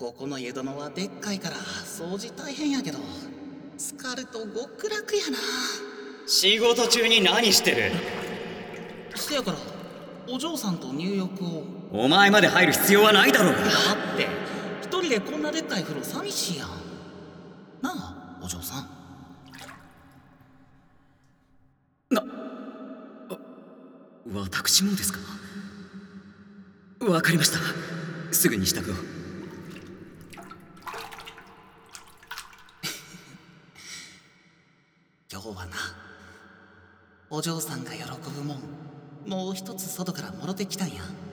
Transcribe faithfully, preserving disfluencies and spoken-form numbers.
ここの湯殿はでっかいから掃除大変やけど、浸かると極楽やな。 仕事中に何してる？ せやからお嬢さんと入浴を。 お前まで入る必要はないだろうが。 だって一人でこんなでっかい風呂寂しいやんなあ、お嬢さん。 な、私もですか？わかりました。すぐに支度を。 今日はな、お嬢さんが喜ぶもんもう一つ外からもろてきたんや。